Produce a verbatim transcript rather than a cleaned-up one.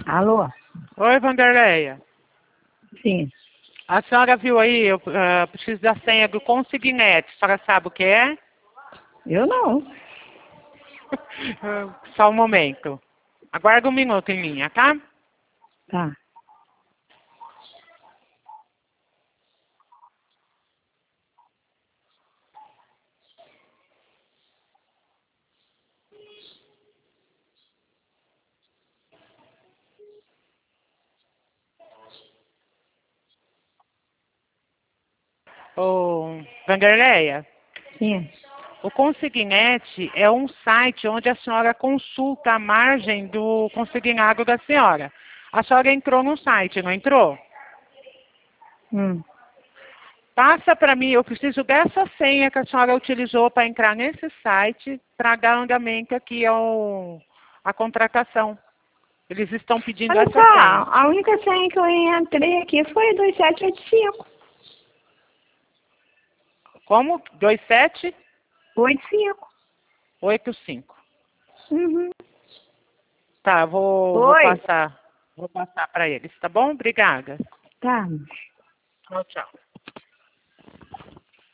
Alô? Oi, Vanderleia. Sim. A senhora viu aí, eu uh, preciso da senha do consignete. A senhora sabe o que é? Eu não. Só um momento. Aguarda um minuto em linha, tá? Tá. Ô, Vanderleia, Sim. o consignete é um site onde a senhora consulta a margem do consignado da senhora. A senhora entrou no site, não entrou? Hum. Passa para mim, eu preciso dessa senha que a senhora utilizou para entrar nesse site para dar andamento aqui ao, à contratação. Eles estão pedindo Olha essa só, senha. a única senha que eu entrei aqui foi dois sete oito cinco. Como? dois sete oito cinco. oito cinco. Uhum. Tá, vou, vou Oi. passar, vou passar para eles, tá bom? Obrigada. Tá. Tchau, tchau.